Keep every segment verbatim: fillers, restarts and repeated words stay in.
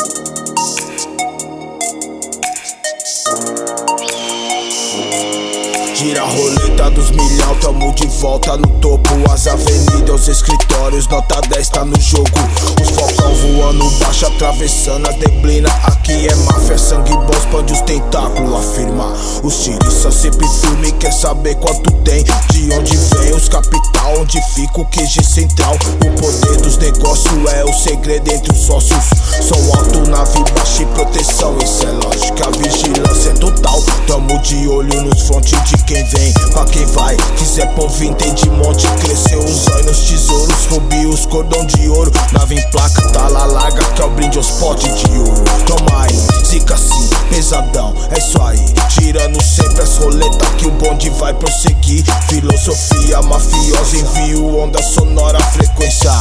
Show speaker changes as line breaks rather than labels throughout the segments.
Gira a roleta dos milhão, tamo de volta no topo. As avenidas, os escritórios, nota dez tá no jogo. Os focão voando baixo, atravessando a neblina. Aqui é máfia, sangue bom, expande os tentáculos. Afirma, os tiros são sempre firmes. Quer saber quanto tem, de onde vem os capital, onde fica o Q G central. O poder dos negócios é o segredo entre os sócios. Som alto, nave baixa e proteção, isso é lógica, a vigilância é total. Tamo de olho nos frontes de quem vem, pra quem vai. Quiser pôr vim, tem de monte. Cresceu os olhos nos tesouros, rubi os cordão de ouro. Nave em placa, tá lá larga, que é o brinde aos potes de ouro. Toma aí, zica assim, pesadão, é isso aí. Tirando sempre as roletas que o bonde vai prosseguir. Filosofia mafiosa, envio onda sonora, frequência.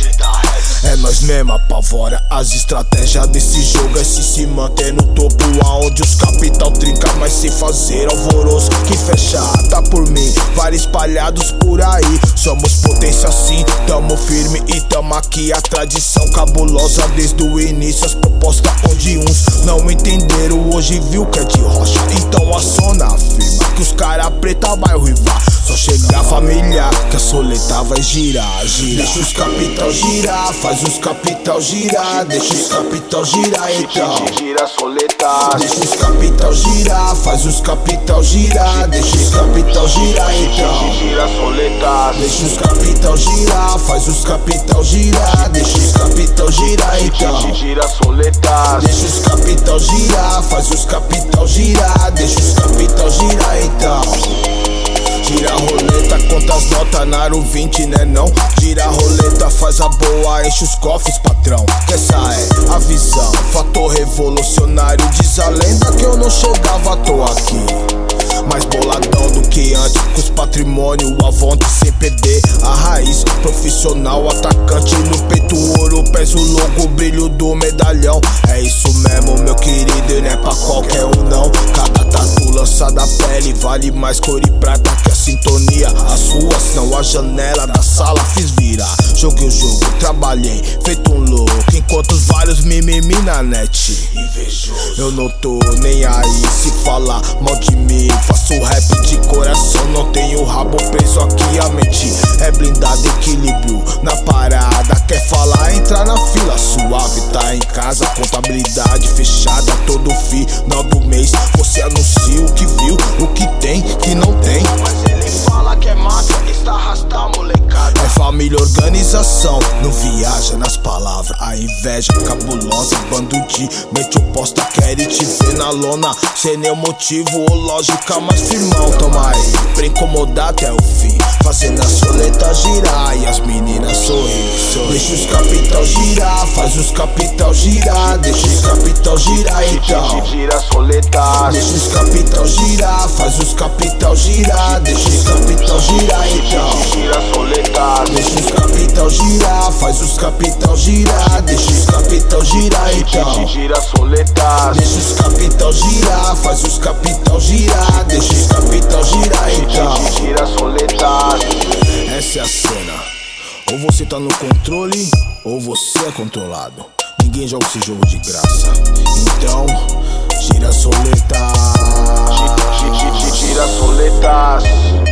É nós mesmo, apavora as estratégias desse jogo. É se se manter no topo, aonde os capital trinca, mas sem fazer alvoroço. Que fecha, tá por mim, vários espalhados por aí. Somos potência sim, tamo firme e tamo aqui. A tradição cabulosa desde o início. As propostas onde uns não entenderam, hoje viu que é de rocha. Então a zona afirma que os cara preta vai ruivar. Só chegar familiar, que a soleta vai girar, girar. Deixa os capital girar, faz os capital girar. Deixa os capital girar então.
Gira a soleta.
Deixa os capital girar, faz os capital girar. Deixa os capital girar então.
Gira a soleta.
Deixa os capital girar, faz os capital girar. Deixa os capital girar então.
Gira a soleta.
Deixa os capital girar, faz os capital girar. Deixa os capital girar então. Gira a roleta, conta as notas, Naro vinte, né não? Gira a roleta, faz a boa, enche os cofres, patrão. Que essa é a visão, fator revolucionário. Diz a lenda que eu não chegava, tô aqui mais boladão do que antes, com os patrimônio, o avonte sem perder a raiz. Profissional, atacante no peito, ouro, peso, logo, brilho do medalhão. É isso mesmo, meu querido, e não é pra qualquer um não. Cada tatu lançada a pele vale mais cor e prata que a sintonia. As ruas, não a janela da sala, fiz virar. Joguei o jogo, trabalhei, feito um louco, enquanto os vários mimimi na net. Eu não tô nem aí se falar mal de mim. Faço rap de coração, não tenho rabo preso aqui. A mente é blindada, equilíbrio na parada. Quer falar, entra na fila suave. Tá em casa, contabilidade fechada. Todo final do mês você anuncia o que viu, o que tem, que não tem.
Mas ele fala que é máfia, está arrastando molecada.
É família, organização, não viaja nas palavras. A inveja cabulosa, bando de mente oposta querem te ver na lona, sem nenhum motivo ou lógica, mas firmão, toma aí, pra incomodar até o fim, fazendo a soleta girar e as meninas sorrir, sorrir. Deixa os capital girar, faz os capital girar. Deixa os capital girar então.
Gira a soleta.
Deixa os capital girar, faz os capital girar. Deixa os capital girar então.
Gira a soleta.
Deixa os capital girar, faz os capital girar. Deixa os capital girar então.
Gira a soleta.
Deixa os capital girar, faz os capital girar. Deixa os capital girar então.
Gira a soleta.
Essa é a cena. Ou você tá no controle, ou você é controlado. Ninguém joga esse jogo de graça. Então, gira a soleta.
Gira a soleta.